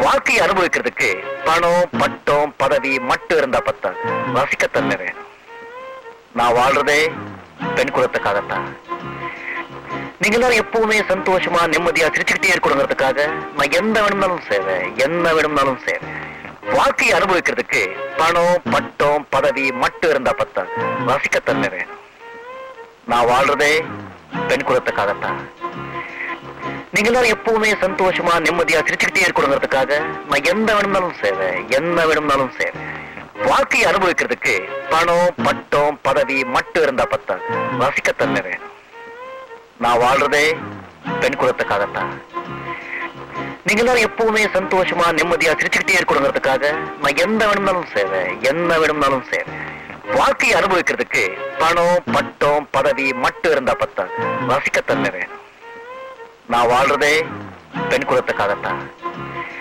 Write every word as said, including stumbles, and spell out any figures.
வாழ்க்கையை அனுபவிக்கிறதுக்கு பணம், பட்டம், பதவி மட்டும் இருந்தா பத்தாது. ரசிக்கத்தன்மை வேணும். நான் வாழ்றதே பெண் குலத்துக்காகத்தான். நீங்க எல்லாரும் எப்பவுமே சந்தோஷமா நிம்மதியா சிரிச்சுக்கிட்டே இருக்கணுங்கிறதுக்காக நான் எந்த வேணும்னாலும் செய்வேன், என்ன வேணும்னாலும் செய்வேன். வாழ்க்கையை அனுபவிக்கிறதுக்கு பணம், பட்டம், பதவி மட்டும் இருந்தா பத்தாது. ரசிக்கத்தன்மை வேணும். நான் வாழ்றதே பெண் குலத்துக்காகத்தான். நீங்க எல்லாரும் எப்பவுமே சந்தோஷமா நிம்மதியா சிரிச்சுக்கிட்டே இருக்கணுங்கிறதுக்காக நான் எந்த வேணும்னாலும் செய்வேன், என்ன வேணும்னாலும் செய்வேன். வாழ்க்கையை அனுபவிக்கிறதுக்கு பணம், பட்டம், பதவி மட்டும் இருந்தா பத்தாது. ரசிக்கத்தன்மை வேணும். நான் வாழ்றதே பெண் குலத்துக்காகத்தான். நீங்க எல்லாரும் எப்பவுமே சந்தோஷமா நிம்மதியா சிரிச்சுக்கிட்டே இருக்கணுங்கிறதுக்காக நான் எந்த வேணும்னாலும் செய்வேன், என்ன வேணும்னாலும் செய்வேன். வாழ்க்கையை அனுபவிக்கிறதுக்கு பணம், பட்டம், பதவி மட்டும் இருந்தா பத்தாது. ரசிக்கத்தன்மை வேணும். நான் வாழ்றதே பெண் குலத்துக்காகத்தான்.